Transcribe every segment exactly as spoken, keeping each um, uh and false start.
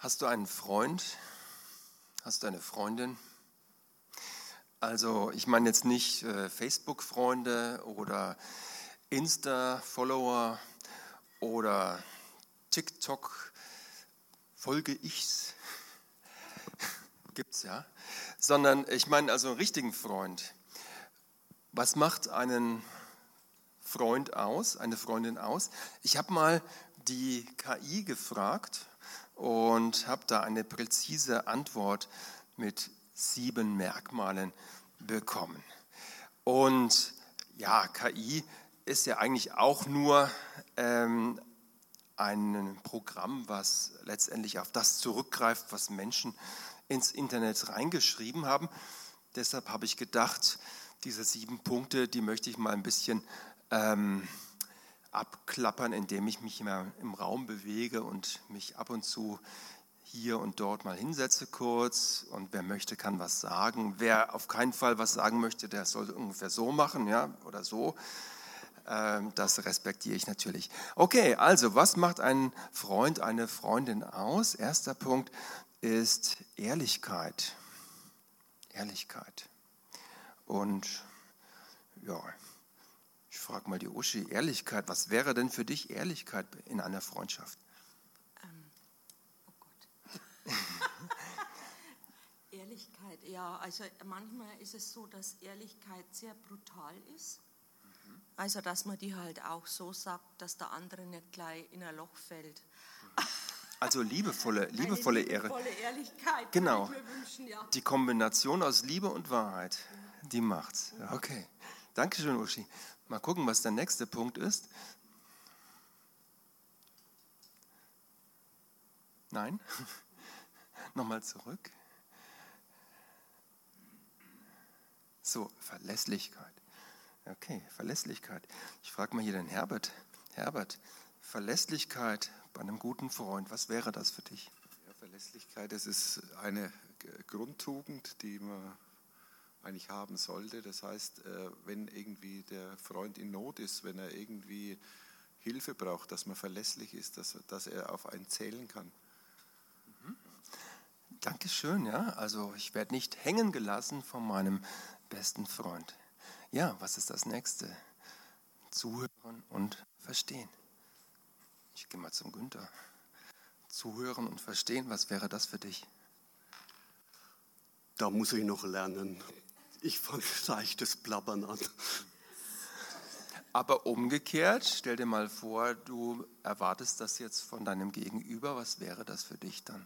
Hast du einen Freund? Hast du eine Freundin? Also ich meine jetzt nicht äh, Facebook-Freunde oder Insta-Follower oder TikTok, folge ich's, gibt's ja, sondern ich meine also einen richtigen Freund. Was macht einen Freund aus, eine Freundin aus? Ich habe mal die K I gefragt und habe da eine präzise Antwort mit sieben Merkmalen bekommen. Und ja, K I ist ja eigentlich auch nur ähm, ein Programm, was letztendlich auf das zurückgreift, was Menschen ins Internet reingeschrieben haben. Deshalb habe ich gedacht, diese sieben Punkte, die möchte ich mal ein bisschen ähm, abklappern, indem ich mich immer im Raum bewege und mich ab und zu hier und dort mal hinsetze kurz. Und wer möchte, kann was sagen. Wer auf keinen Fall was sagen möchte, der soll ungefähr so machen, ja, oder so. Ähm, das respektiere ich natürlich. Okay, also was macht ein Freund, eine Freundin aus? Erster Punkt ist Ehrlichkeit. Ehrlichkeit. Und ja, ich frage mal die Uschi, Ehrlichkeit, was wäre denn für dich Ehrlichkeit in einer Freundschaft? Ähm, oh Gott. Ehrlichkeit, ja, also manchmal ist es so, dass Ehrlichkeit sehr brutal ist. Mhm. Also dass man die halt auch so sagt, dass der andere nicht gleich in ein Loch fällt. Also liebevolle, liebevolle, Eine liebevolle Ehre. Ehrlichkeit, genau. würde ich mir wünschen, ja. Die Kombination aus Liebe und Wahrheit, ja. Die macht's. Okay, Dankeschön, Uschi. Mal gucken, was der nächste Punkt ist. Nein? Nochmal zurück. So, Verlässlichkeit. Okay, Verlässlichkeit. Ich frage mal hier den Herbert. Herbert, Verlässlichkeit bei einem guten Freund, was wäre das für dich? Ja, Verlässlichkeit, das ist eine Grundtugend, die man eigentlich haben sollte. Das heißt, wenn irgendwie der Freund in Not ist, wenn er irgendwie Hilfe braucht, dass man verlässlich ist, dass, dass er auf einen zählen kann. Mhm. Dankeschön, ja. Also ich werde nicht hängen gelassen von meinem besten Freund. Ja, was ist das Nächste? Zuhören und verstehen. Ich gehe mal zum Günther. Zuhören und verstehen, was wäre das für dich? Da muss ich noch lernen. Ich fange leichtes Plappern an. Aber umgekehrt, stell dir mal vor, du erwartest das jetzt von deinem Gegenüber. Was wäre das für dich dann?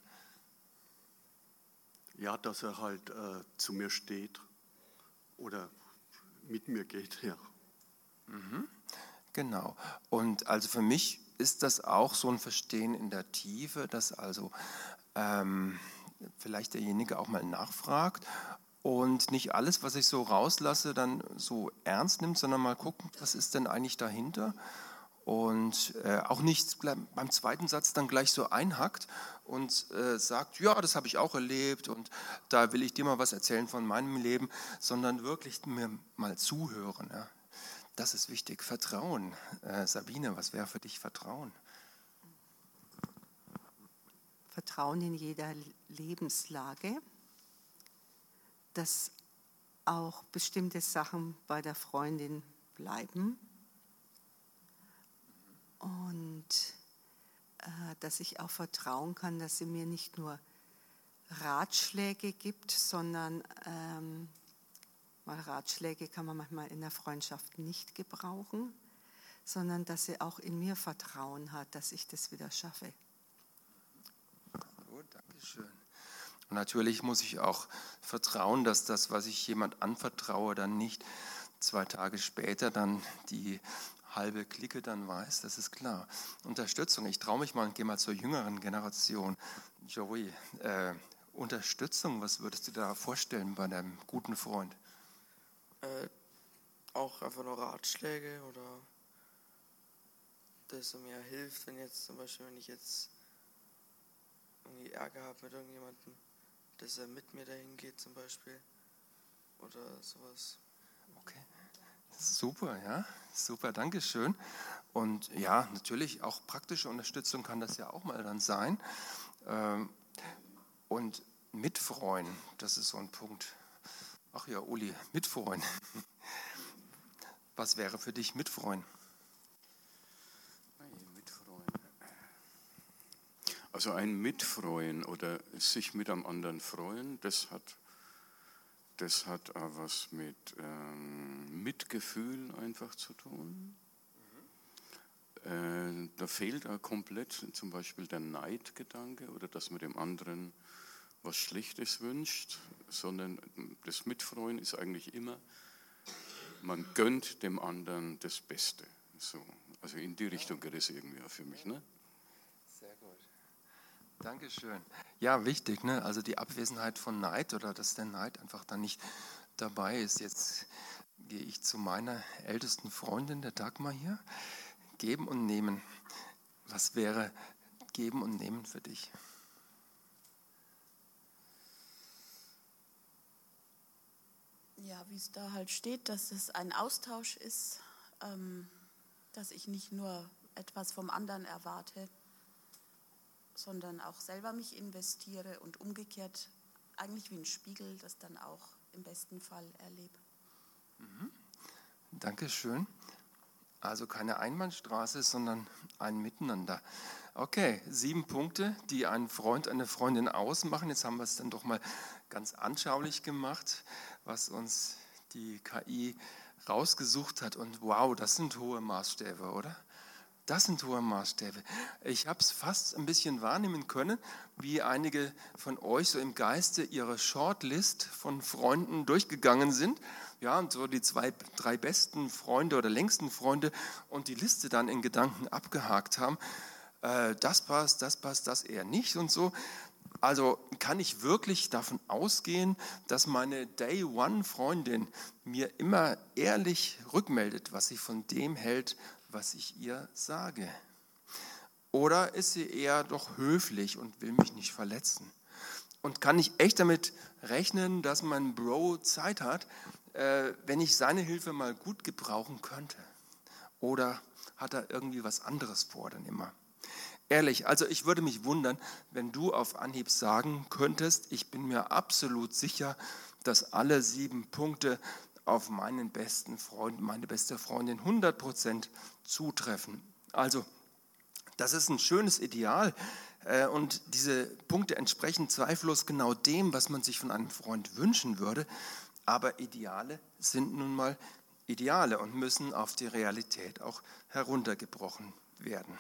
Ja, dass er halt äh, zu mir steht oder mit mir geht, ja. Mhm, genau. Und also für mich ist das auch so ein Verstehen in der Tiefe, dass also ähm, vielleicht derjenige auch mal nachfragt und nicht alles, was ich so rauslasse, dann so ernst nimmt, sondern mal gucken, was ist denn eigentlich dahinter? Und äh, auch nicht beim zweiten Satz dann gleich so einhackt und äh, sagt, ja, das habe ich auch erlebt und da will ich dir mal was erzählen von meinem Leben, sondern wirklich mir mal zuhören. Ja. Das ist wichtig. Vertrauen. Äh, Sabine, was wäre für dich Vertrauen? Vertrauen in jeder Lebenslage, dass auch bestimmte Sachen bei der Freundin bleiben. Und äh, dass ich auch vertrauen kann, dass sie mir nicht nur Ratschläge gibt, sondern ähm, weil Ratschläge kann man manchmal in der Freundschaft nicht gebrauchen, sondern dass sie auch in mir Vertrauen hat, dass ich das wieder schaffe. Gut, danke schön. Und natürlich muss ich auch vertrauen, dass das, was ich jemand anvertraue, dann nicht zwei Tage später dann die halbe Clique dann weiß, das ist klar. Unterstützung, ich traue mich mal und gehe mal zur jüngeren Generation. Joey, äh, Unterstützung, was würdest du da vorstellen bei deinem guten Freund? Äh, auch einfach nur Ratschläge oder dass er mir hilft, wenn jetzt zum Beispiel, wenn ich jetzt irgendwie Ärger habe mit irgendjemandem, dass er mit mir dahin geht zum Beispiel oder sowas. Okay. Super, ja, super, danke schön. Und ja, natürlich auch praktische Unterstützung kann das ja auch mal dann sein. Ähm, Und mitfreuen, das ist so ein Punkt. Ach ja, Uli, mitfreuen. Was wäre für dich mitfreuen? Also ein Mitfreuen oder sich mit am anderen freuen, das hat, das hat auch was mit ähm, Mitgefühl einfach zu tun. Mhm. Äh, da fehlt auch komplett zum Beispiel der Neidgedanke oder dass man dem anderen was Schlechtes wünscht, sondern das Mitfreuen ist eigentlich immer, man gönnt dem anderen das Beste. So, also in die Richtung geht es irgendwie auch für mich, ne? Sehr gut. Dankeschön. Ja, wichtig, ne? Also die Abwesenheit von Neid oder dass der Neid einfach da nicht dabei ist. Jetzt gehe ich zu meiner ältesten Freundin, der Dagmar hier. Geben und nehmen. Was wäre geben und nehmen für dich? Ja, wie es da halt steht, dass es ein Austausch ist, ähm, dass ich nicht nur etwas vom anderen erwarte, sondern auch selber mich investiere und umgekehrt eigentlich wie ein Spiegel das dann auch im besten Fall erlebe. Mhm. Dankeschön. Also keine Einbahnstraße, sondern ein Miteinander. Okay, sieben Punkte, die einen Freund, eine Freundin ausmachen. Jetzt haben wir es dann doch mal ganz anschaulich gemacht, was uns die K I rausgesucht hat. Und wow, das sind hohe Maßstäbe, oder? Das sind hohe Maßstäbe. Ich habe es fast ein bisschen wahrnehmen können, wie einige von euch so im Geiste ihre Shortlist von Freunden durchgegangen sind. Ja, und so die zwei, drei besten Freunde oder längsten Freunde und die Liste dann in Gedanken abgehakt haben. Äh, das passt, das passt, das eher nicht und so. Also kann ich wirklich davon ausgehen, dass meine Day-One-Freundin mir immer ehrlich rückmeldet, was sie von dem hält, was ich ihr sage? Oder ist sie eher doch höflich und will mich nicht verletzen? Und kann ich echt damit rechnen, dass mein Bro Zeit hat, äh, wenn ich seine Hilfe mal gut gebrauchen könnte? Oder hat er irgendwie was anderes vor dann immer? Ehrlich, also ich würde mich wundern, wenn du auf Anhieb sagen könntest, ich bin mir absolut sicher, dass alle sieben Punkte auf meinen besten Freund, meine beste Freundin hundert Prozent zutreffen. Also das ist ein schönes Ideal äh, und diese Punkte entsprechen zweifellos genau dem, was man sich von einem Freund wünschen würde, aber Ideale sind nun mal Ideale und müssen auf die Realität auch heruntergebrochen werden.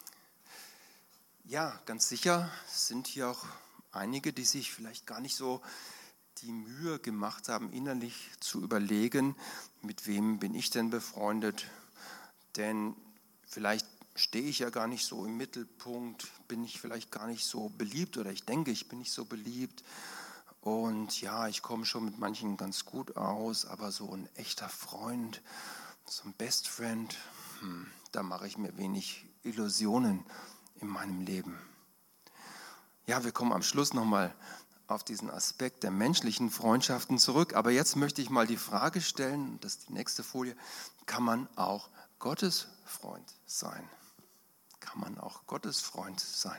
Ja, ganz sicher sind hier auch einige, die sich vielleicht gar nicht so die Mühe gemacht haben, innerlich zu überlegen, mit wem bin ich denn befreundet, denn vielleicht stehe ich ja gar nicht so im Mittelpunkt, bin ich vielleicht gar nicht so beliebt oder ich denke, ich bin nicht so beliebt und ja, ich komme schon mit manchen ganz gut aus, aber so ein echter Freund, so ein Best Friend, hm, da mache ich mir wenig Illusionen in meinem Leben. Ja, wir kommen am Schluss nochmal auf diesen Aspekt der menschlichen Freundschaften zurück. Aber jetzt möchte ich mal die Frage stellen, das ist die nächste Folie, kann man auch Gottes Freund sein? Kann man auch Gottes Freund sein?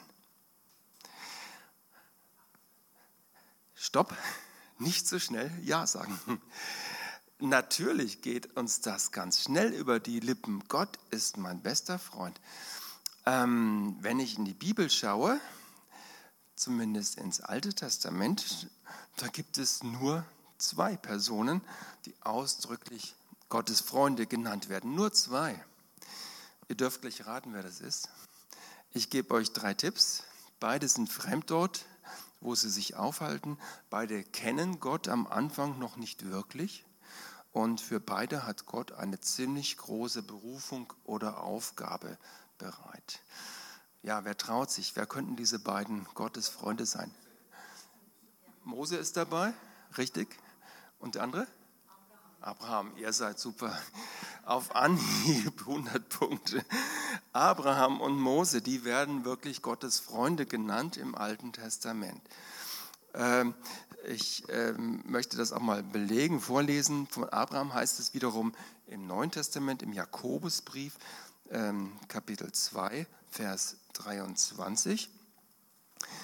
Stopp, nicht so schnell Ja sagen. Natürlich geht uns das ganz schnell über die Lippen. Gott ist mein bester Freund. Ähm, wenn ich in die Bibel schaue, zumindest ins Alte Testament, da gibt es nur zwei Personen, die ausdrücklich Gottes Freunde genannt werden. Nur zwei. Ihr dürft gleich raten, wer das ist. Ich gebe euch drei Tipps. Beide sind fremd dort, wo sie sich aufhalten. Beide kennen Gott am Anfang noch nicht wirklich. Und für beide hat Gott eine ziemlich große Berufung oder Aufgabe bereit. Ja, wer traut sich? Wer könnten diese beiden Gottes Freunde sein? Mose ist dabei, richtig. Und der andere? Abraham. Abraham, ihr seid super. Auf Anhieb hundert Punkte. Abraham und Mose, die werden wirklich Gottes Freunde genannt im Alten Testament. Ähm, ich ähm, möchte das auch mal belegen, vorlesen. Von Abraham heißt es wiederum im Neuen Testament, im Jakobusbrief, ähm, Kapitel zwei, Vers dreiundzwanzig.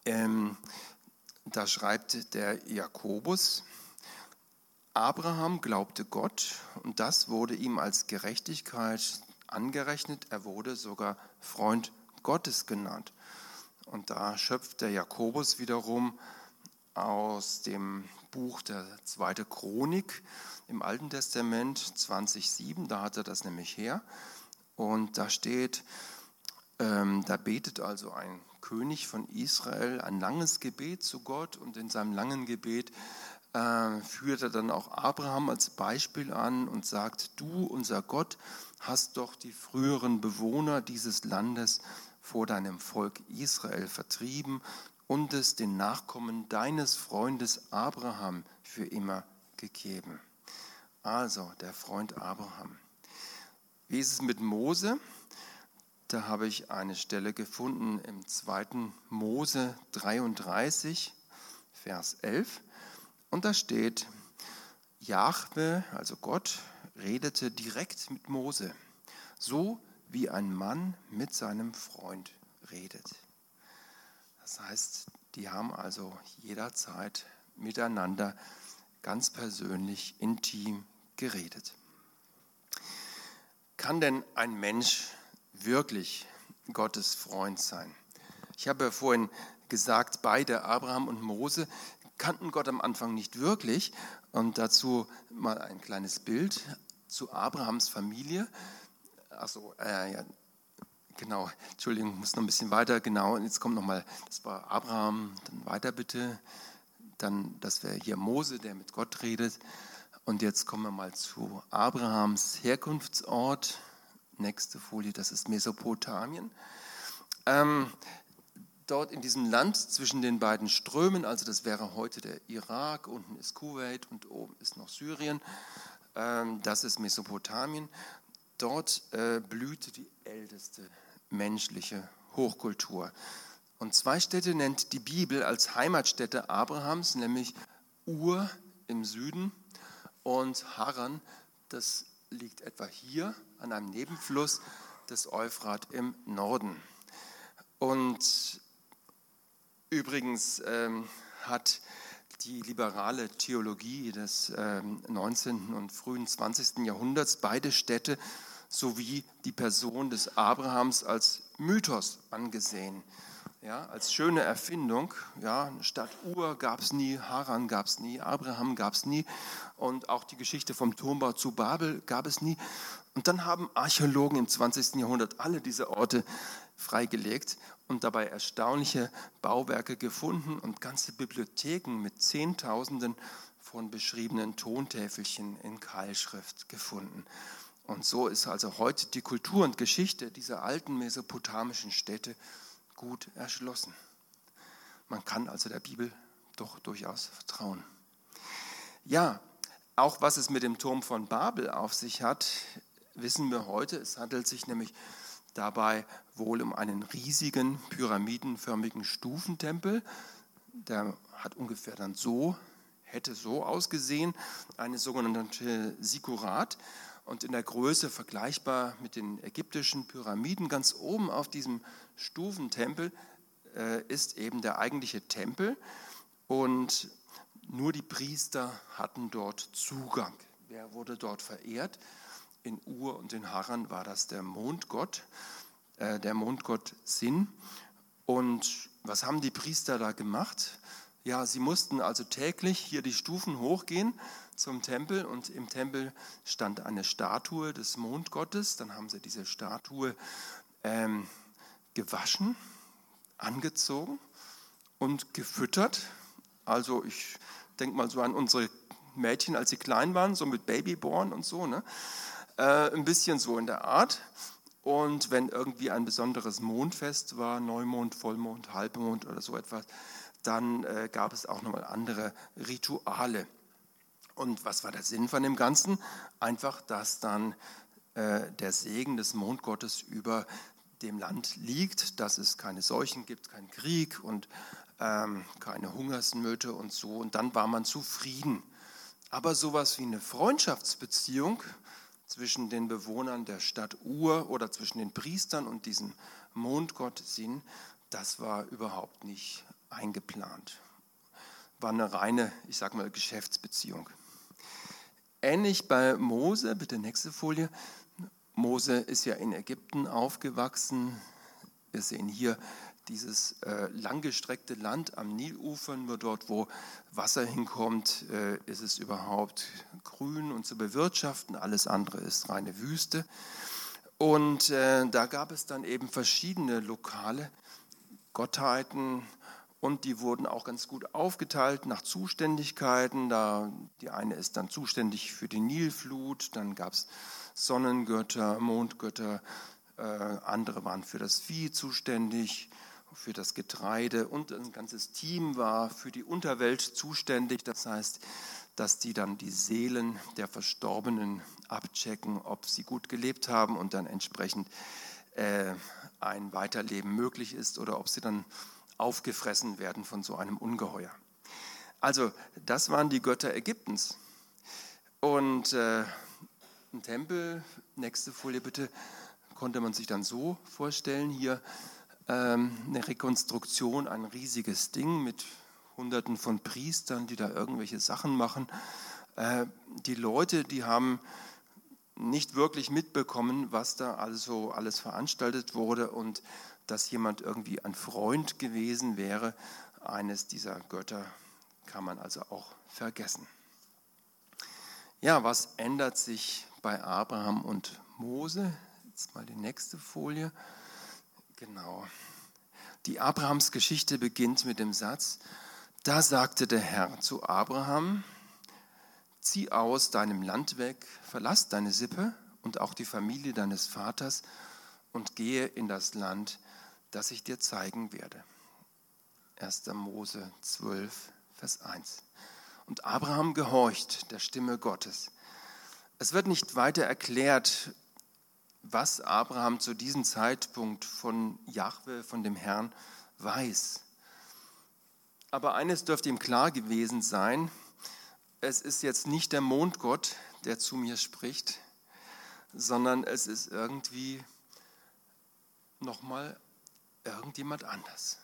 Ähm, da schreibt der Jakobus, Abraham glaubte Gott und das wurde ihm als Gerechtigkeit angerechnet. Er wurde sogar Freund Gottes genannt. Und da schöpft der Jakobus wiederum aus dem Buch der zweite Chronik im Alten Testament zwanzig sieben, da hat er das nämlich her. Und da steht, ähm, da betet also ein König von Israel ein langes Gebet zu Gott und in seinem langen Gebet äh, führt er dann auch Abraham als Beispiel an und sagt, du, unser Gott, hast doch die früheren Bewohner dieses Landes vor deinem Volk Israel vertrieben und es den Nachkommen deines Freundes Abraham für immer gegeben. Also der Freund Abraham. Wie ist es mit Mose? Da habe ich eine Stelle gefunden im zweiten Mose dreiunddreißig, Vers elf. Und da steht, Jahwe, also Gott, redete direkt mit Mose, so wie ein Mann mit seinem Freund redet. Das heißt, die haben also jederzeit miteinander ganz persönlich, intim geredet. Kann denn ein Mensch wirklich Gottes Freund sein? Ich habe ja vorhin gesagt, beide, Abraham und Mose, kannten Gott am Anfang nicht wirklich. Und dazu mal ein kleines Bild zu Abrahams Familie. Achso, äh, ja, genau, Entschuldigung, muss noch ein bisschen weiter. Genau, und jetzt kommt nochmal, das war Abraham, dann weiter bitte. Dann, das wäre hier Mose, der mit Gott redet. Und jetzt kommen wir mal zu Abrahams Herkunftsort. Nächste Folie, das ist Mesopotamien. Ähm, dort in diesem Land zwischen den beiden Strömen, also das wäre heute der Irak, unten ist Kuwait und oben ist noch Syrien. Ähm, das ist Mesopotamien. Dort äh, blühte die älteste menschliche Hochkultur. Und zwei Städte nennt die Bibel als Heimatstätte Abrahams, nämlich Ur im Süden und Haran, das liegt etwa hier an einem Nebenfluss des Euphrat im Norden. Und übrigens ähm, hat die liberale Theologie des ähm, neunzehnten und frühen zwanzigsten Jahrhunderts beide Städte sowie die Person des Abrahams als Mythos angesehen. Ja, als schöne Erfindung. Ja, Stadt Ur gab es nie, Haran gab es nie, Abraham gab es nie und auch die Geschichte vom Turmbau zu Babel gab es nie. Und dann haben Archäologen im zwanzigsten Jahrhundert alle diese Orte freigelegt und dabei erstaunliche Bauwerke gefunden und ganze Bibliotheken mit Zehntausenden von beschriebenen Tontäfelchen in Keilschrift gefunden. Und so ist also heute die Kultur und Geschichte dieser alten mesopotamischen Städte gut erschlossen. Man kann also der Bibel doch durchaus vertrauen. Ja, auch was es mit dem Turm von Babel auf sich hat, wissen wir heute. Es handelt sich nämlich dabei wohl um einen riesigen pyramidenförmigen Stufentempel. Der hat ungefähr dann so, hätte so ausgesehen, eine sogenannte Sikurat. Und in der Größe vergleichbar mit den ägyptischen Pyramiden. Ganz oben auf diesem Stufentempel äh, ist eben der eigentliche Tempel und nur die Priester hatten dort Zugang. Wer wurde dort verehrt? In Ur und in Haran war das der Mondgott, äh, der Mondgott Sin. Und was haben die Priester da gemacht? Ja, sie mussten also täglich hier die Stufen hochgehen zum Tempel und im Tempel stand eine Statue des Mondgottes. Dann haben sie diese Statue ähm, gewaschen, angezogen und gefüttert. Also ich denke mal so an unsere Mädchen, als sie klein waren, so mit Babyborn und so, ne? Äh, ein bisschen so in der Art. Und wenn irgendwie ein besonderes Mondfest war, Neumond, Vollmond, Halbmond oder so etwas, dann äh, gab es auch nochmal andere Rituale. Und was war der Sinn von dem Ganzen? Einfach, dass dann äh, der Segen des Mondgottes über dem Land liegt, dass es keine Seuchen gibt, keinen Krieg und ähm, keine Hungersnöte und so. Und dann war man zufrieden. Aber sowas wie eine Freundschaftsbeziehung zwischen den Bewohnern der Stadt Ur oder zwischen den Priestern und diesem Mondgott Sin, das war überhaupt nicht eingeplant. War eine reine, ich sage mal, Geschäftsbeziehung. Ähnlich bei Mose, bitte nächste Folie. Mose ist ja in Ägypten aufgewachsen. Wir sehen hier dieses äh, langgestreckte Land am Nilufer, nur dort, wo Wasser hinkommt, äh, ist es überhaupt grün und zu bewirtschaften. Alles andere ist reine Wüste. Und äh, da gab es dann eben verschiedene lokale Gottheiten und die wurden auch ganz gut aufgeteilt nach Zuständigkeiten. Da, die eine ist dann zuständig für die Nilflut, dann gab es Sonnengötter, Mondgötter, äh, andere waren für das Vieh zuständig, für das Getreide und ein ganzes Team war für die Unterwelt zuständig. Das heißt, dass die dann die Seelen der Verstorbenen abchecken, ob sie gut gelebt haben und dann entsprechend äh, ein Weiterleben möglich ist oder ob sie dann aufgefressen werden von so einem Ungeheuer. Also das waren die Götter Ägyptens. Und äh, ein Tempel, nächste Folie bitte, konnte man sich dann so vorstellen, hier ähm, eine Rekonstruktion, ein riesiges Ding mit Hunderten von Priestern, die da irgendwelche Sachen machen. Äh, die Leute, die haben nicht wirklich mitbekommen, was da also alles veranstaltet wurde und dass jemand irgendwie ein Freund gewesen wäre. Eines dieser Götter kann man also auch vergessen. Ja, was ändert sich bei Abraham und Mose? Jetzt mal die nächste Folie. Genau. Die Abrahams-Geschichte beginnt mit dem Satz: Da sagte der Herr zu Abraham: Zieh aus deinem Land weg, verlass deine Sippe und auch die Familie deines Vaters und gehe in das Land, das ich dir zeigen werde. erster Mose zwölf, Vers eins. Und Abraham gehorcht der Stimme Gottes. Es wird nicht weiter erklärt, was Abraham zu diesem Zeitpunkt von Jahwe, von dem Herrn, weiß. Aber eines dürfte ihm klar gewesen sein: Es ist jetzt nicht der Mondgott, der zu mir spricht, sondern es ist irgendwie nochmal irgendjemand anders.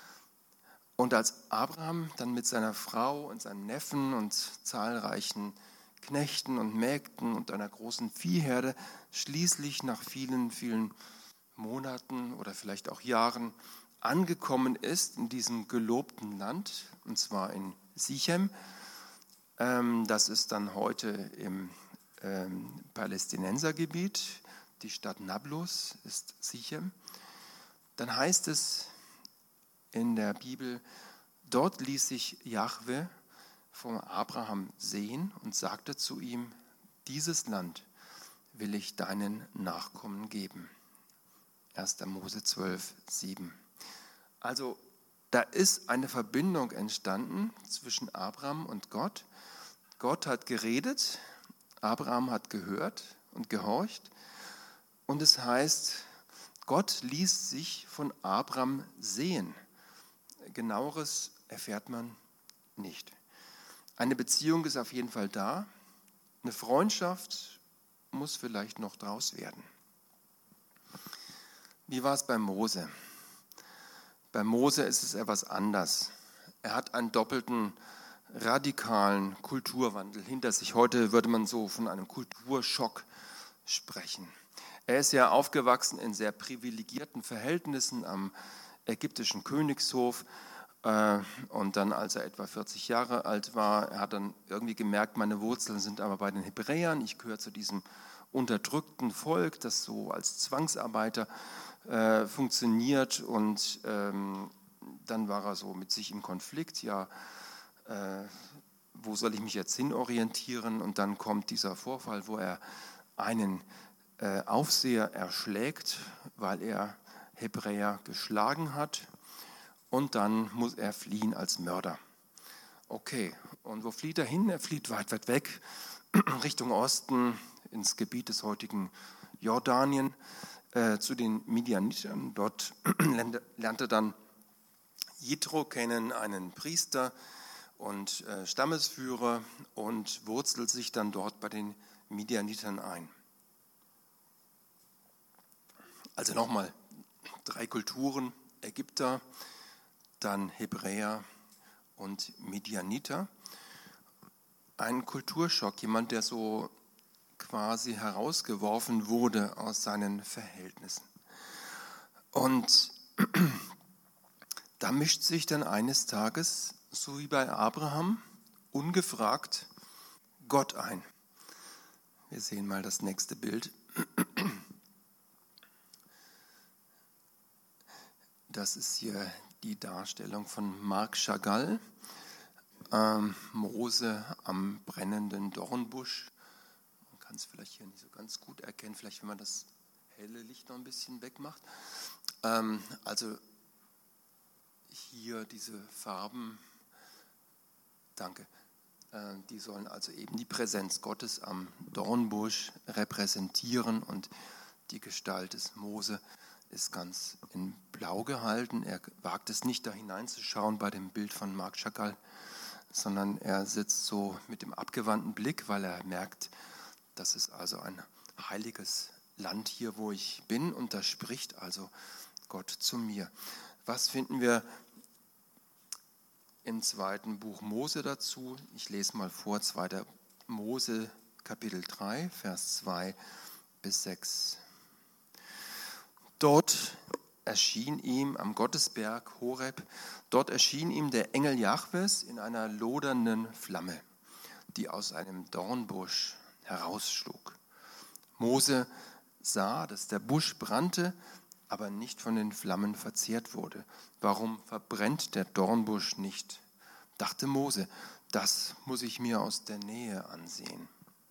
Und als Abraham dann mit seiner Frau und seinem Neffen und zahlreichen Knechten und Mägden und einer großen Viehherde schließlich nach vielen, vielen Monaten oder vielleicht auch Jahren angekommen ist in diesem gelobten Land, und zwar in Sichem, ähm, das ist dann heute im ähm, Palästinensergebiet, die Stadt Nablus ist Sichem, dann heißt es in der Bibel: Dort ließ sich Jahwe von Abraham sehen und sagte zu ihm: Dieses Land will ich deinen Nachkommen geben. erster Mose zwölf, sieben. Also da ist eine Verbindung entstanden zwischen Abraham und Gott. Gott hat geredet, Abraham hat gehört und gehorcht. Und es heißt, Gott ließ sich von Abraham sehen. Genaueres erfährt man nicht. Eine Beziehung ist auf jeden Fall da. Eine Freundschaft muss vielleicht noch draus werden. Wie war es bei Mose? Bei Mose ist es etwas anders. Er hat einen doppelten, radikalen Kulturwandel hinter sich. Heute würde man so von einem Kulturschock sprechen. Er ist ja aufgewachsen in sehr privilegierten Verhältnissen am ägyptischen Königshof. Und dann, als er etwa vierzig Jahre alt war, er hat dann irgendwie gemerkt, meine Wurzeln sind aber bei den Hebräern. Ich gehöre zu diesem unterdrückten Volk, das so als Zwangsarbeiter äh, funktioniert. Und ähm, dann war er so mit sich im Konflikt. Ja, äh, wo soll ich mich jetzt hinorientieren? Und dann kommt dieser Vorfall, wo er einen äh, Aufseher erschlägt, weil er Hebräer geschlagen hat. Und dann muss er fliehen als Mörder. Okay, und wo flieht er hin? Er flieht weit, weit weg, Richtung Osten, ins Gebiet des heutigen Jordanien, äh, zu den Midianitern. Dort lernt er dann Jitro kennen, einen Priester und äh, Stammesführer, und wurzelt sich dann dort bei den Midianitern ein. Also nochmal, drei Kulturen: Ägypter, dann Hebräer und Midianiter. Ein Kulturschock, jemand, der so quasi herausgeworfen wurde aus seinen Verhältnissen. Und da mischt sich dann eines Tages, so wie bei Abraham, ungefragt Gott ein. Wir sehen mal das nächste Bild. Das ist hier die Darstellung von Marc Chagall, ähm, Mose am brennenden Dornbusch. Man kann es vielleicht hier nicht so ganz gut erkennen, vielleicht wenn man das helle Licht noch ein bisschen wegmacht. Ähm, also hier diese Farben, danke, äh, die sollen also eben die Präsenz Gottes am Dornbusch repräsentieren und die Gestalt des Mose ist ganz in Blau gehalten. Er wagt es nicht, da hineinzuschauen bei dem Bild von Marc Chagall, sondern er sitzt so mit dem abgewandten Blick, weil er merkt, das ist also ein heiliges Land hier, wo ich bin, und da spricht also Gott zu mir. Was finden wir im zweiten Buch Mose dazu? Ich lese mal vor, zweiter Mose, Kapitel drei, Vers zwei bis sechs. Dort erschien ihm am Gottesberg Horeb, dort erschien ihm der Engel Jahwes in einer lodernden Flamme, die aus einem Dornbusch herausschlug. Mose sah, dass der Busch brannte, aber nicht von den Flammen verzehrt wurde. Warum verbrennt der Dornbusch nicht? Dachte Mose, das muss ich mir aus der Nähe ansehen.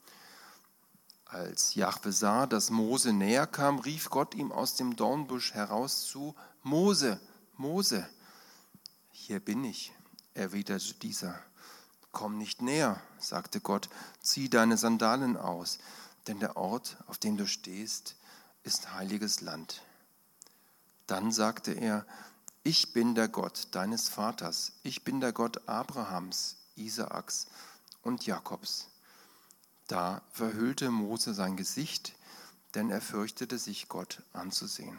Als Jahwe sah, dass Mose näher kam, rief Gott ihm aus dem Dornbusch heraus zu: Mose, Mose. Hier bin ich, erwiderte dieser. Komm nicht näher, sagte Gott, zieh deine Sandalen aus, denn der Ort, auf dem du stehst, ist heiliges Land. Dann sagte er: Ich bin der Gott deines Vaters, ich bin der Gott Abrahams, Isaaks und Jakobs. Da verhüllte Mose sein Gesicht, denn er fürchtete sich, Gott anzusehen.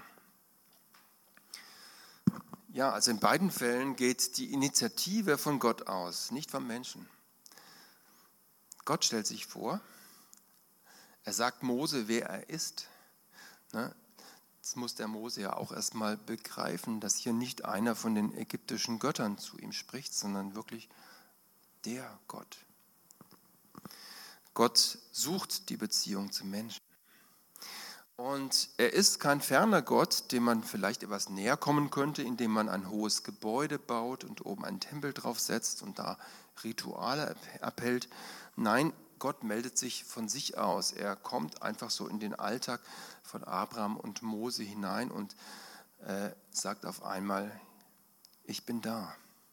Ja, also in beiden Fällen geht die Initiative von Gott aus, nicht vom Menschen. Gott stellt sich vor, er sagt Mose, wer er ist. Jetzt muss der Mose ja auch erstmal begreifen, dass hier nicht einer von den ägyptischen Göttern zu ihm spricht, sondern wirklich der Gott. Gott sucht die Beziehung zum Menschen. Und er ist kein ferner Gott, dem man vielleicht etwas näher kommen könnte, indem man ein hohes Gebäude baut und oben einen Tempel draufsetzt und da Rituale abhält. Nein, Gott meldet sich von sich aus. Er kommt einfach so in den Alltag von Abraham und Mose hinein und äh, sagt auf einmal: Ich bin da.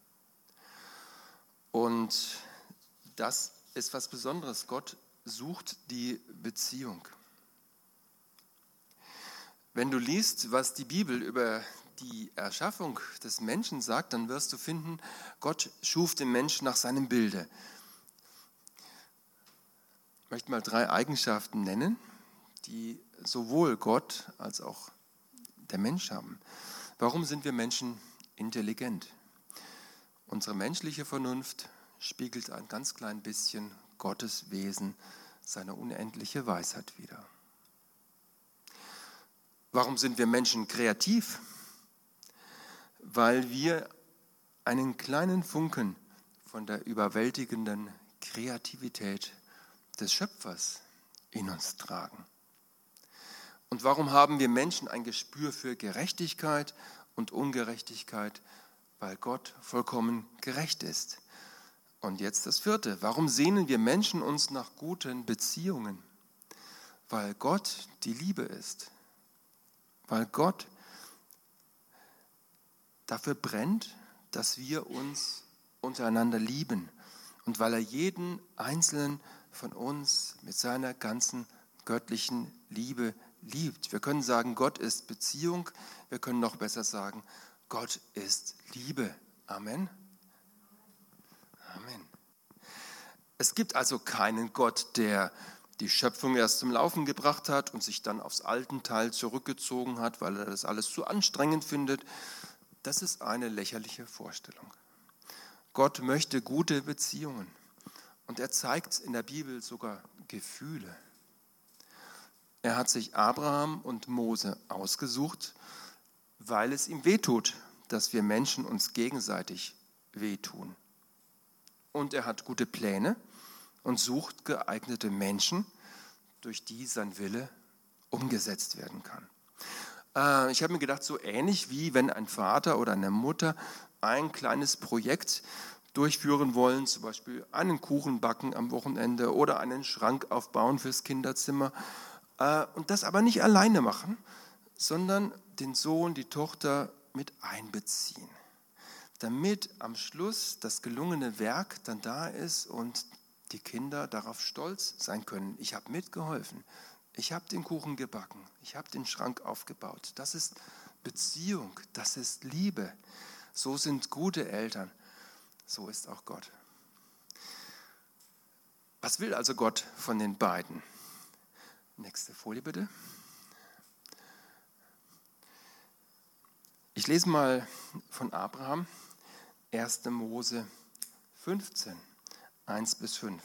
Und das ist was Besonderes. Gott sucht die Beziehung. Wenn du liest, was die Bibel über die Erschaffung des Menschen sagt, dann wirst du finden, Gott schuf den Menschen nach seinem Bilde. Ich möchte mal drei Eigenschaften nennen, die sowohl Gott als auch der Mensch haben. Warum sind wir Menschen intelligent? Unsere menschliche Vernunft spiegelt ein ganz klein bisschen Gottes Wesen, seine unendliche Weisheit wider. Warum sind wir Menschen kreativ? Weil wir einen kleinen Funken von der überwältigenden Kreativität des Schöpfers in uns tragen. Und warum haben wir Menschen ein Gespür für Gerechtigkeit und Ungerechtigkeit? Weil Gott vollkommen gerecht ist. Und jetzt das vierte. Warum sehnen wir Menschen uns nach guten Beziehungen? Weil Gott die Liebe ist. Weil Gott dafür brennt, dass wir uns untereinander lieben. Und weil er jeden Einzelnen von uns mit seiner ganzen göttlichen Liebe liebt. Wir können sagen, Gott ist Beziehung. Wir können noch besser sagen, Gott ist Liebe. Amen. Amen. Es gibt also keinen Gott, der die Schöpfung erst zum Laufen gebracht hat und sich dann aufs Altenteil zurückgezogen hat, weil er das alles zu anstrengend findet. Das ist eine lächerliche Vorstellung. Gott möchte gute Beziehungen und er zeigt in der Bibel sogar Gefühle. Er hat sich Abraham und Mose ausgesucht, weil es ihm wehtut, dass wir Menschen uns gegenseitig wehtun. Und er hat gute Pläne und sucht geeignete Menschen, durch die sein Wille umgesetzt werden kann. Äh, ich habe mir gedacht, so ähnlich wie wenn ein Vater oder eine Mutter ein kleines Projekt durchführen wollen, zum Beispiel einen Kuchen backen am Wochenende oder einen Schrank aufbauen fürs Kinderzimmer, äh, und das aber nicht alleine machen, sondern den Sohn, die Tochter mit einbeziehen, damit am Schluss das gelungene Werk dann da ist und die Kinder darauf stolz sein können. Ich habe mitgeholfen, ich habe den Kuchen gebacken, ich habe den Schrank aufgebaut. Das ist Beziehung, das ist Liebe. So sind gute Eltern, so ist auch Gott. Was will also Gott von den beiden? Nächste Folie bitte. Ich lese mal von Abraham, erster Mose fünfzehn, eins bis fünf.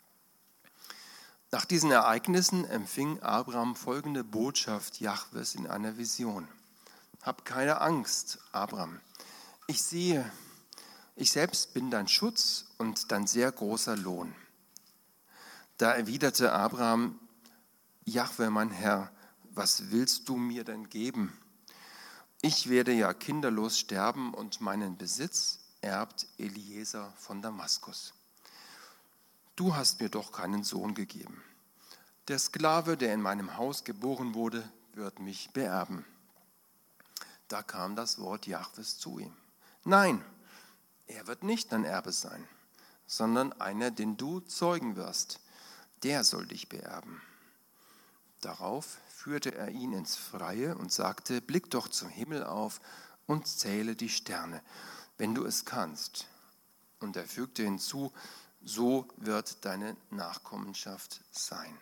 Nach diesen Ereignissen empfing Abraham folgende Botschaft Jahwes in einer Vision. Hab keine Angst, Abraham. Ich sehe, ich selbst bin dein Schutz und dein sehr großer Lohn. Da erwiderte Abraham, Jahwe, mein Herr, was willst du mir denn geben? Ich werde ja kinderlos sterben und meinen Besitz erbt Eliezer von Damaskus. Du hast mir doch keinen Sohn gegeben. Der Sklave, der in meinem Haus geboren wurde, wird mich beerben. Da kam das Wort Jahwes zu ihm. Nein, er wird nicht dein Erbe sein, sondern einer, den du zeugen wirst. Der soll dich beerben. Darauf führte er ihn ins Freie und sagte, blick doch zum Himmel auf und zähle die Sterne, wenn du es kannst. Und er fügte hinzu, so wird deine Nachkommenschaft sein.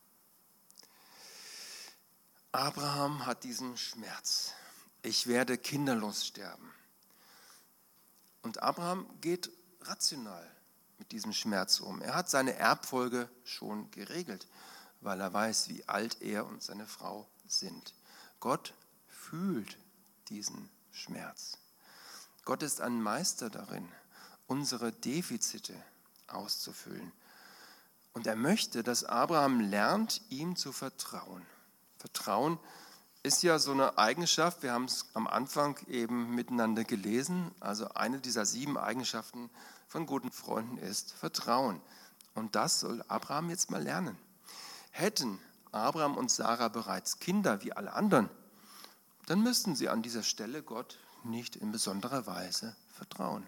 Abraham hat diesen Schmerz. Ich werde kinderlos sterben. Und Abraham geht rational mit diesem Schmerz um. Er hat seine Erbfolge schon geregelt, weil er weiß, wie alt er und seine Frau sind. Gott fühlt diesen Schmerz. Gott ist ein Meister darin, unsere Defizite auszufüllen. Und er möchte, dass Abraham lernt, ihm zu vertrauen. Vertrauen ist ja so eine Eigenschaft, wir haben es am Anfang eben miteinander gelesen, also eine dieser sieben Eigenschaften von guten Freunden ist Vertrauen. Und das soll Abraham jetzt mal lernen. Hätten Abraham und Sarah bereits Kinder wie alle anderen, dann müssten sie an dieser Stelle Gott nicht in besonderer Weise vertrauen.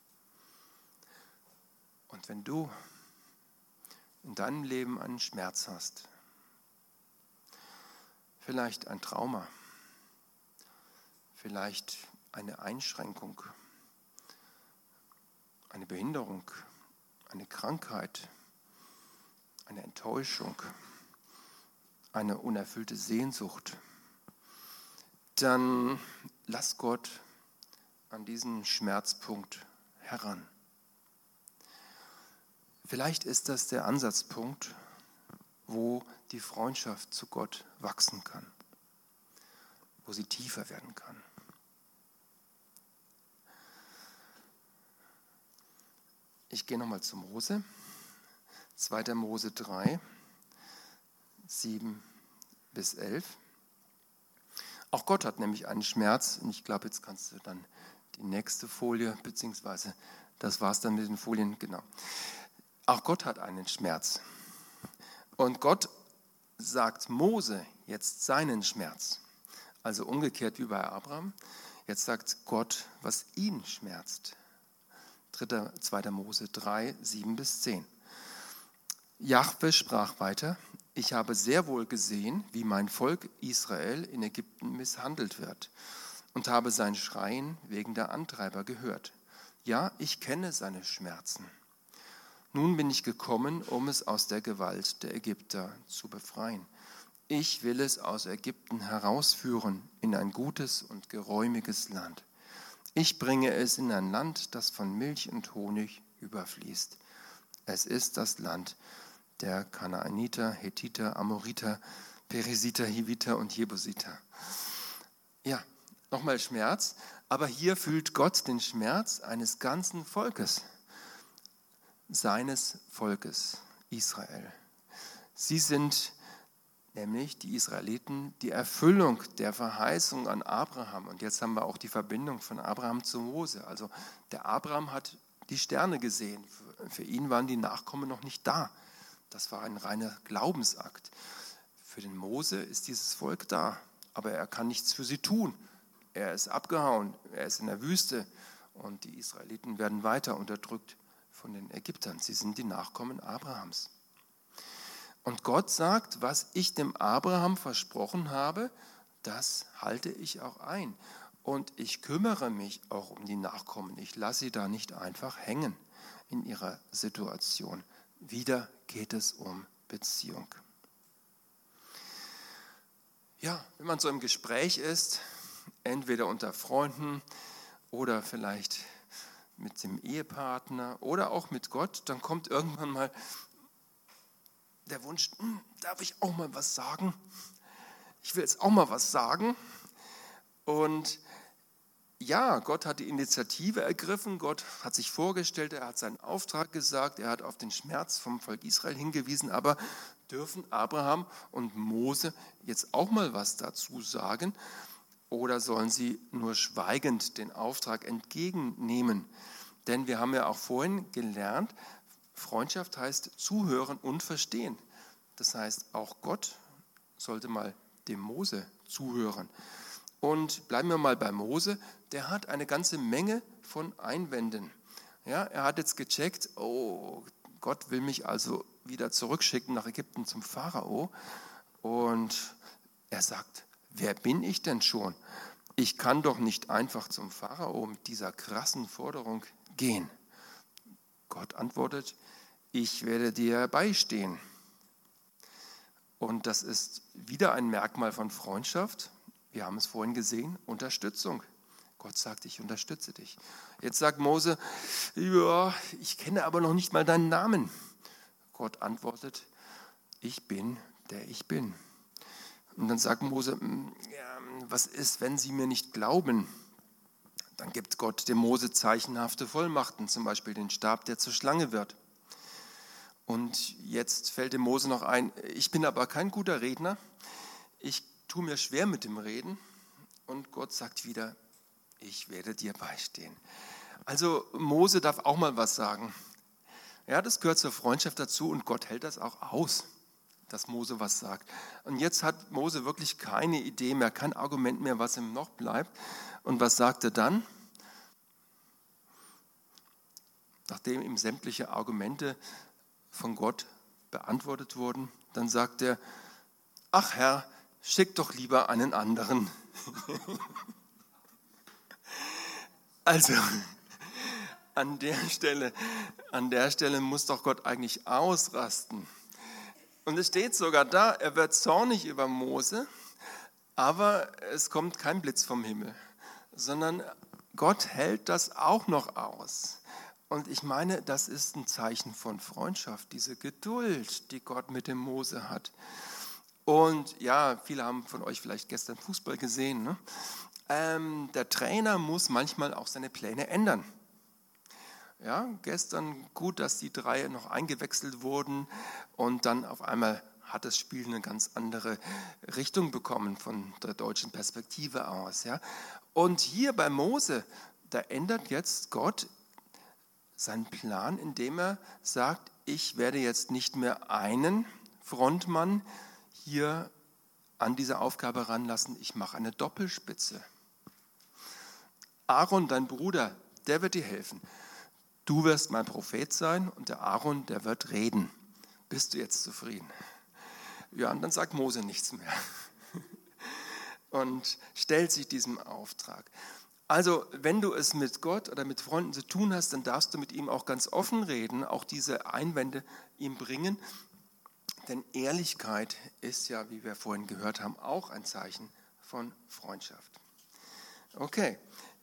Und wenn du in deinem Leben einen Schmerz hast, vielleicht ein Trauma, vielleicht eine Einschränkung, eine Behinderung, eine Krankheit, eine Enttäuschung, eine unerfüllte Sehnsucht, dann lass Gott an diesen Schmerzpunkt heran. Vielleicht ist das der Ansatzpunkt, wo die Freundschaft zu Gott wachsen kann, wo sie tiefer werden kann. Ich gehe nochmal zu Mose, zweiter Mose drei, sieben bis elf. Auch Gott hat nämlich einen Schmerz, und ich glaube, jetzt kannst du dann die nächste Folie, beziehungsweise das war es dann mit den Folien, genau. Auch Gott hat einen Schmerz. Und Gott sagt Mose jetzt seinen Schmerz. Also umgekehrt wie bei Abraham. Jetzt sagt Gott, was ihn schmerzt. Dritter, zweiter Mose drei, sieben bis zehn. Jahwe sprach weiter, ich habe sehr wohl gesehen, wie mein Volk Israel in Ägypten misshandelt wird und habe sein Schreien wegen der Antreiber gehört. Ja, ich kenne seine Schmerzen. Nun bin ich gekommen, um es aus der Gewalt der Ägypter zu befreien. Ich will es aus Ägypten herausführen in ein gutes und geräumiges Land. Ich bringe es in ein Land, das von Milch und Honig überfließt. Es ist das Land der Kanaaniter, Hethiter, Amoriter, Perisiter, Hiviter und Jebusiter. Ja, nochmal Schmerz, aber hier fühlt Gott den Schmerz eines ganzen Volkes, seines Volkes, Israel. Sie sind nämlich, die Israeliten, die Erfüllung der Verheißung an Abraham. Und jetzt haben wir auch die Verbindung von Abraham zu Mose. Also der Abraham hat die Sterne gesehen. Für ihn waren die Nachkommen noch nicht da. Das war ein reiner Glaubensakt. Für den Mose ist dieses Volk da, aber er kann nichts für sie tun. Er ist abgehauen, er ist in der Wüste und die Israeliten werden weiter unterdrückt von den Ägyptern. Sie sind die Nachkommen Abrahams. Und Gott sagt, was ich dem Abraham versprochen habe, das halte ich auch ein. Und ich kümmere mich auch um die Nachkommen. Ich lasse sie da nicht einfach hängen in ihrer Situation. Wieder geht es um Beziehung. Ja, wenn man so im Gespräch ist, entweder unter Freunden oder vielleicht mit dem Ehepartner oder auch mit Gott, dann kommt irgendwann mal der Wunsch, hm, darf ich auch mal was sagen? Ich will jetzt auch mal was sagen. Und ja, Gott hat die Initiative ergriffen, Gott hat sich vorgestellt, er hat seinen Auftrag gesagt, er hat auf den Schmerz vom Volk Israel hingewiesen, aber dürfen Abraham und Mose jetzt auch mal was dazu sagen oder sollen sie nur schweigend den Auftrag entgegennehmen? Denn wir haben ja auch vorhin gelernt, Freundschaft heißt zuhören und verstehen. Das heißt, auch Gott sollte mal dem Mose zuhören. Und bleiben wir mal bei Mose, der hat eine ganze Menge von Einwänden. Ja, er hat jetzt gecheckt, oh, Gott will mich also wieder zurückschicken nach Ägypten zum Pharao. Und er sagt, wer bin ich denn schon? Ich kann doch nicht einfach zum Pharao mit dieser krassen Forderung gehen. Gott antwortet, ich werde dir beistehen. Und das ist wieder ein Merkmal von Freundschaft. Wir haben es vorhin gesehen, Unterstützung. Gott sagt, ich unterstütze dich. Jetzt sagt Mose, ja, ich kenne aber noch nicht mal deinen Namen. Gott antwortet, ich bin, der ich bin. Und dann sagt Mose, ja, was ist, wenn sie mir nicht glauben? Dann gibt Gott dem Mose zeichenhafte Vollmachten, zum Beispiel den Stab, der zur Schlange wird. Und jetzt fällt dem Mose noch ein, ich bin aber kein guter Redner, ich tue mir schwer mit dem Reden. Und Gott sagt wieder, ich werde dir beistehen. Also Mose darf auch mal was sagen. Ja, das gehört zur Freundschaft dazu und Gott hält das auch aus, dass Mose was sagt. Und jetzt hat Mose wirklich keine Idee mehr, kein Argument mehr, was ihm noch bleibt. Und was sagt er dann? Nachdem ihm sämtliche Argumente von Gott beantwortet wurden, dann sagt er, ach Herr, schick doch lieber einen anderen. Also an der Stelle, an der Stelle muss doch Gott eigentlich ausrasten. Und es steht sogar da, er wird zornig über Mose, aber es kommt kein Blitz vom Himmel, sondern Gott hält das auch noch aus. Und ich meine, das ist ein Zeichen von Freundschaft, diese Geduld, die Gott mit dem Mose hat. Und ja, viele haben von euch vielleicht gestern Fußball gesehen. Ne? Ähm, der Trainer muss manchmal auch seine Pläne ändern. Ja, gestern gut, dass die drei noch eingewechselt wurden und dann auf einmal hat das Spiel eine ganz andere Richtung bekommen von der deutschen Perspektive aus. Ja? Und hier bei Mose, da ändert jetzt Gott seinen Plan, indem er sagt, ich werde jetzt nicht mehr einen Frontmann hier an diese Aufgabe ranlassen, ich mache eine Doppelspitze. Aaron, dein Bruder, der wird dir helfen. Du wirst mein Prophet sein und der Aaron, der wird reden. Bist du jetzt zufrieden? Ja, und dann sagt Mose nichts mehr und stellt sich diesem Auftrag. Also, wenn du es mit Gott oder mit Freunden zu tun hast, dann darfst du mit ihm auch ganz offen reden, auch diese Einwände ihm bringen. Denn Ehrlichkeit ist ja, wie wir vorhin gehört haben, auch ein Zeichen von Freundschaft. Okay,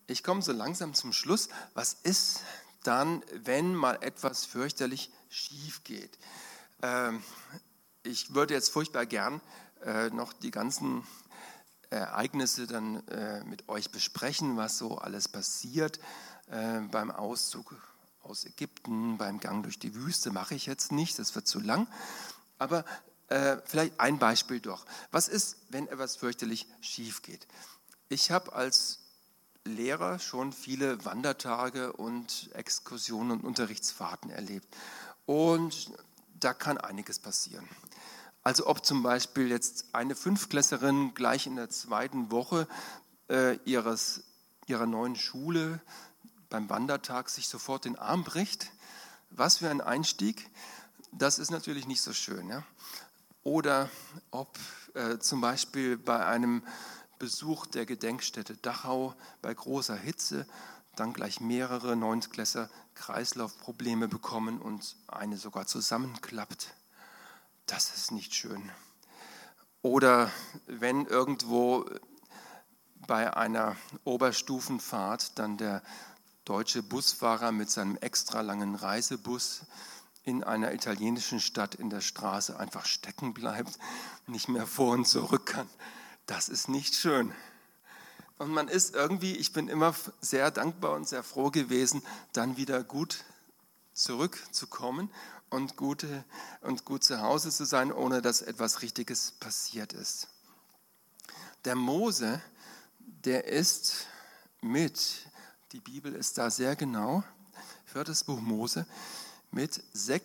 ich komme so langsam zum Schluss. Was ist dann, wenn mal etwas fürchterlich schief geht? Ähm, ich würde jetzt furchtbar gern äh, noch die ganzen Ereignisse dann äh, mit euch besprechen, was so alles passiert äh, beim Auszug aus Ägypten, beim Gang durch die Wüste. Mache ich jetzt nicht, das wird zu lang. Aber äh, vielleicht ein Beispiel doch. Was ist, wenn etwas fürchterlich schief geht? Ich habe als Lehrer schon viele Wandertage und Exkursionen und Unterrichtsfahrten erlebt. Und da kann einiges passieren. Also ob zum Beispiel jetzt eine Fünftklässlerin gleich in der zweiten Woche äh, ihres, ihrer neuen Schule beim Wandertag sich sofort den Arm bricht. Was für ein Einstieg. Das ist natürlich nicht so schön. Ja? Oder ob äh, zum Beispiel bei einem Besuch der Gedenkstätte Dachau bei großer Hitze dann gleich mehrere Neuntklässler Kreislaufprobleme bekommen und eine sogar zusammenklappt. Das ist nicht schön. Oder wenn irgendwo bei einer Oberstufenfahrt dann der deutsche Busfahrer mit seinem extra langen Reisebus in einer italienischen Stadt in der Straße einfach stecken bleibt, nicht mehr vor und zurück kann. Das ist nicht schön. Und man ist irgendwie, ich bin immer sehr dankbar und sehr froh gewesen, dann wieder gut zurückzukommen und, gute, und gut zu Hause zu sein, ohne dass etwas Richtiges passiert ist. Der Mose, der ist mit, die Bibel ist da sehr genau, viertes Buch Mose, mit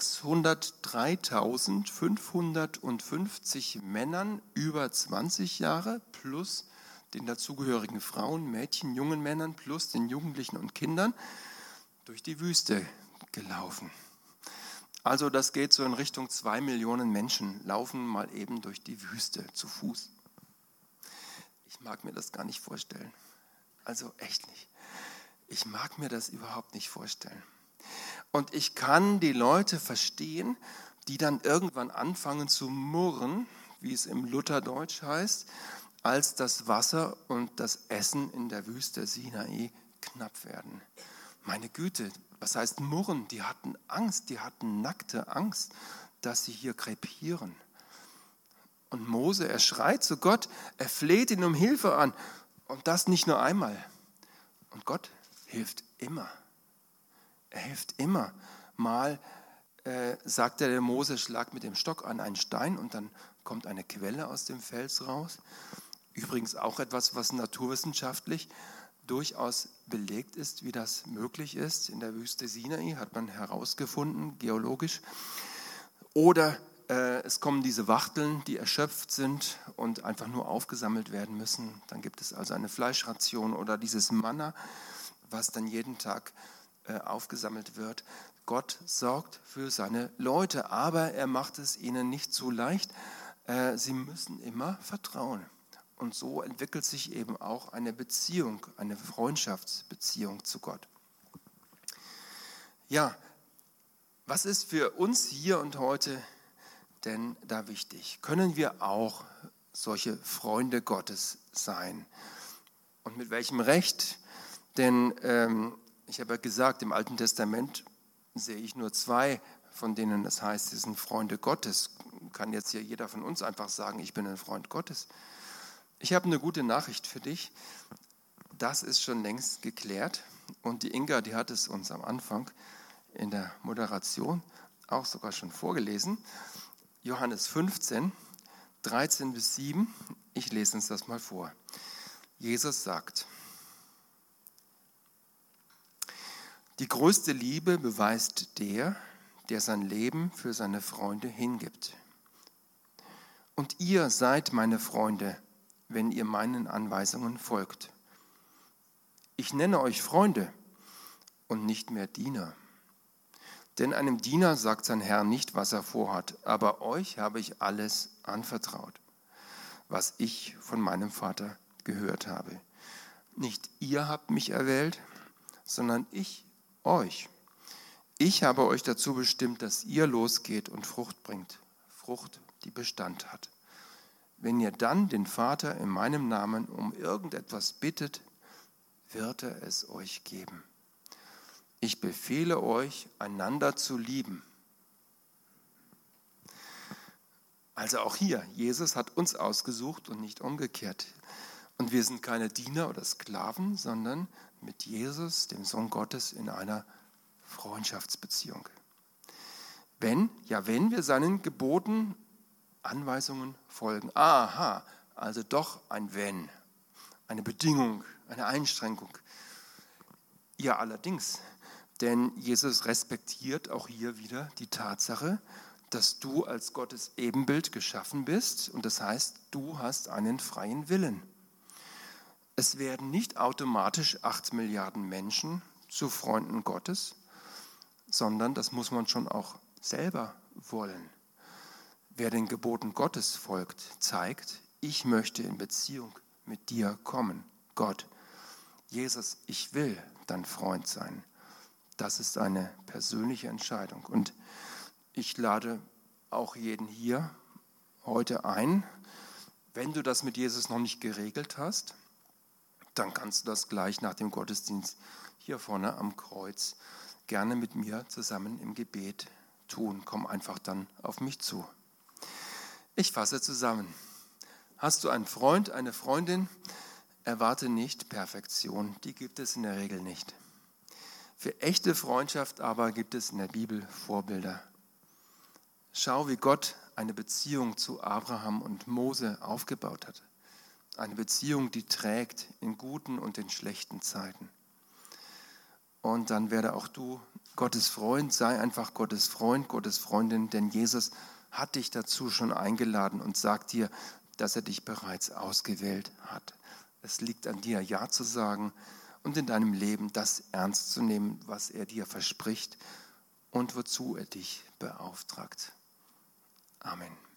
sechshundertdreitausendfünfhundertfünfzig Männern über zwanzig Jahre plus den dazugehörigen Frauen, Mädchen, jungen Männern plus den Jugendlichen und Kindern durch die Wüste gelaufen. Also das geht so in Richtung zwei Millionen Menschen laufen mal eben durch die Wüste zu Fuß. Ich mag mir das gar nicht vorstellen. Also echt nicht. Ich mag mir das überhaupt nicht vorstellen. Und ich kann die Leute verstehen, die dann irgendwann anfangen zu murren, wie es im Lutherdeutsch heißt, als das Wasser und das Essen in der Wüste Sinai knapp werden. Meine Güte, was heißt murren? Die hatten Angst, die hatten nackte Angst, dass sie hier krepieren. Und Mose, er schreit zu Gott, er fleht ihn um Hilfe an. Und das nicht nur einmal. Und Gott hilft immer. Er hilft immer. Mal äh, sagt er der Mose, schlag mit dem Stock an einen Stein und dann kommt eine Quelle aus dem Fels raus. Übrigens auch etwas, was naturwissenschaftlich durchaus belegt ist, wie das möglich ist. In der Wüste Sinai hat man herausgefunden, geologisch. Oder äh, es kommen diese Wachteln, die erschöpft sind und einfach nur aufgesammelt werden müssen. Dann gibt es also eine Fleischration oder dieses Manna, was dann jeden Tag äh, aufgesammelt wird. Gott sorgt für seine Leute, aber er macht es ihnen nicht so leicht. Äh, sie müssen immer vertrauen. Und so entwickelt sich eben auch eine Beziehung, eine Freundschaftsbeziehung zu Gott. Ja, was ist für uns hier und heute denn da wichtig? Können wir auch solche Freunde Gottes sein? Und mit welchem Recht? Denn ähm, ich habe ja gesagt, im Alten Testament sehe ich nur zwei, von denen das heißt, sie sind Freunde Gottes. Kann jetzt hier jeder von uns einfach sagen, ich bin ein Freund Gottes. Ich habe eine gute Nachricht für dich. Das ist schon längst geklärt. Und die Inga, die hat es uns am Anfang in der Moderation auch sogar schon vorgelesen. Johannes fünfzehn, dreizehn bis sieben. Ich lese uns das mal vor. Jesus sagt: Die größte Liebe beweist der, der sein Leben für seine Freunde hingibt. Und ihr seid meine Freunde, wenn ihr meinen Anweisungen folgt. Ich nenne euch Freunde und nicht mehr Diener. Denn einem Diener sagt sein Herr nicht, was er vorhat, aber euch habe ich alles anvertraut, was ich von meinem Vater gehört habe. Nicht ihr habt mich erwählt, sondern ich euch. Ich habe euch dazu bestimmt, dass ihr losgeht und Frucht bringt, Frucht, die Bestand hat. Wenn ihr dann den Vater in meinem Namen um irgendetwas bittet, wird er es euch geben. Ich befehle euch, einander zu lieben. Also auch hier, Jesus hat uns ausgesucht und nicht umgekehrt. Und wir sind keine Diener oder Sklaven, sondern mit Jesus, dem Sohn Gottes, in einer Freundschaftsbeziehung. Wenn, ja wenn wir seinen Geboten, Anweisungen folgen. Aha, also doch ein Wenn, eine Bedingung, eine Einschränkung. Ja, allerdings, denn Jesus respektiert auch hier wieder die Tatsache, dass du als Gottes Ebenbild geschaffen bist und das heißt, du hast einen freien Willen. Es werden nicht automatisch acht Milliarden Menschen zu Freunden Gottes, sondern das muss man schon auch selber wollen. Wer den Geboten Gottes folgt, zeigt, ich möchte in Beziehung mit dir kommen, Gott. Jesus, ich will dein Freund sein. Das ist eine persönliche Entscheidung. Und ich lade auch jeden hier heute ein, wenn du das mit Jesus noch nicht geregelt hast, dann kannst du das gleich nach dem Gottesdienst hier vorne am Kreuz gerne mit mir zusammen im Gebet tun. Komm einfach dann auf mich zu. Ich fasse zusammen. Hast du einen Freund, eine Freundin? Erwarte nicht Perfektion, die gibt es in der Regel nicht. Für echte Freundschaft aber gibt es in der Bibel Vorbilder. Schau, wie Gott eine Beziehung zu Abraham und Mose aufgebaut hat. Eine Beziehung, die trägt in guten und in schlechten Zeiten. Und dann werde auch du Gottes Freund, sei einfach Gottes Freund, Gottes Freundin, denn Jesus hat dich dazu schon eingeladen und sagt dir, dass er dich bereits ausgewählt hat. Es liegt an dir, Ja zu sagen und in deinem Leben das ernst zu nehmen, was er dir verspricht und wozu er dich beauftragt. Amen.